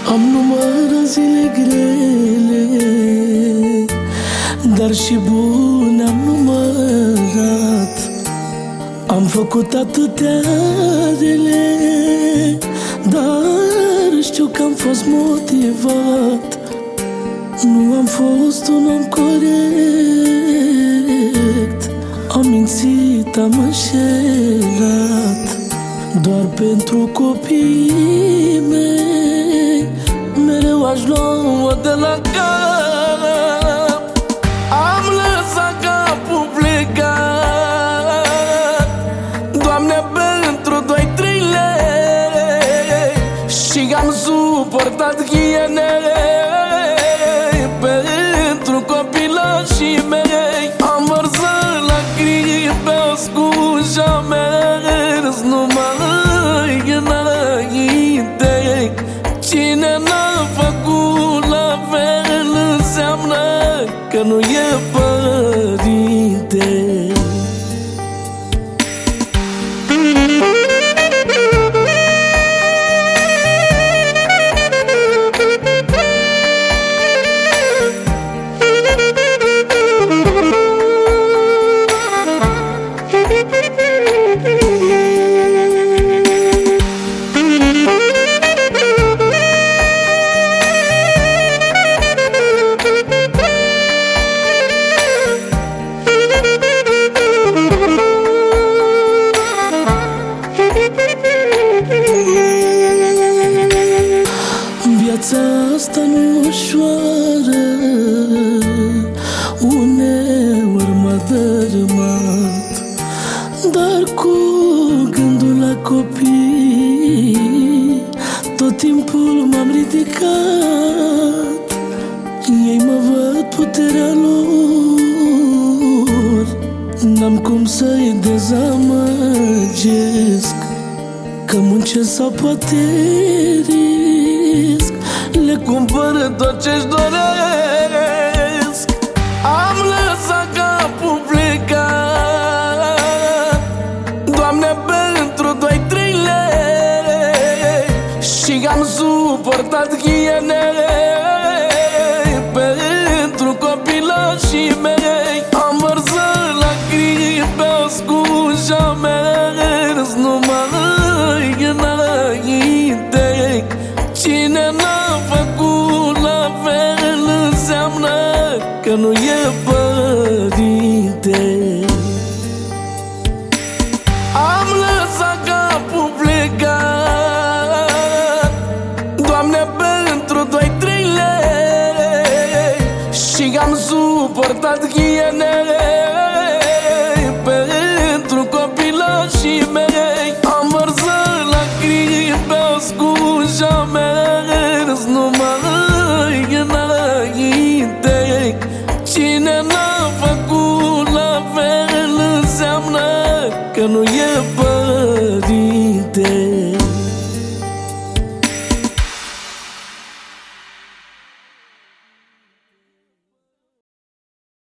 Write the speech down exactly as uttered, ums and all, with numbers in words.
Am numărat zile grele, dar și bune am numărat. Am făcut atâtea rele, dar știu că am fost motivat. Nu am fost un om corect, am mințit, am înșelat. Doar pentru copiii mei mereu aș lua de la cap. Am lăsat capul plecat, Doamne, pentru doi-trei lei, și am suportat hienele pentru copilașii mei. Am vărsat lacrimi pe ascuns și am mers numai înainte. Cine n-a făcut la fel înseamnă că nu e părinte. Viața asta nu-i ușoară, uneori m-a dărâmat, dar cu gândul la copii tot timpul m-am ridicat. Ei mă văd puterea lor, n-am cum să-i dezamăgesc, că muncesc sau poate risc, le cumpăr tot ce-și doresc. Am lăsat capul plecat, Doamne, pentru doi-trei lei, și am suportat hienele pentru copilașii mei. Am vărsat lacrimi pe ascuns și am mers numai înainte. Cine n-a făcut la fel înseamnă că nu e părinte. Am lăsat capul plecat, Doamne, pentru doi-trei lei, și am suportat hienele